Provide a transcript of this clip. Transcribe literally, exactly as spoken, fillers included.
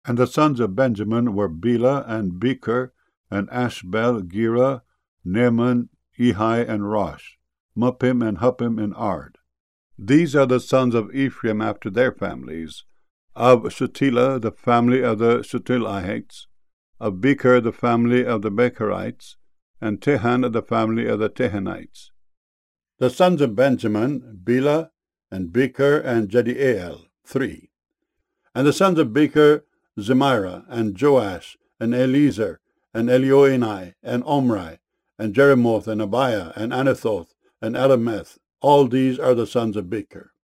And the sons of Benjamin were Bela, and Becher, and Ashbel, Gera, Naaman, Ehi, and Rosh, Muppim, and Huppim, and Ard. These are the sons of Ephraim after their families: of Shutela, the family of the Shutelites; of Becher, the family of the Becherites; and Tehan, the family of the Tehanites. The sons of Benjamin, Bela, and Becher, and Jediael, three. And the sons of Becher, Zemira, and Joash, and Eliezer, and Elioenai, and Omri, and Jeremoth, and Abiah, and Anathoth, and Alameth. All these are the sons of Becher.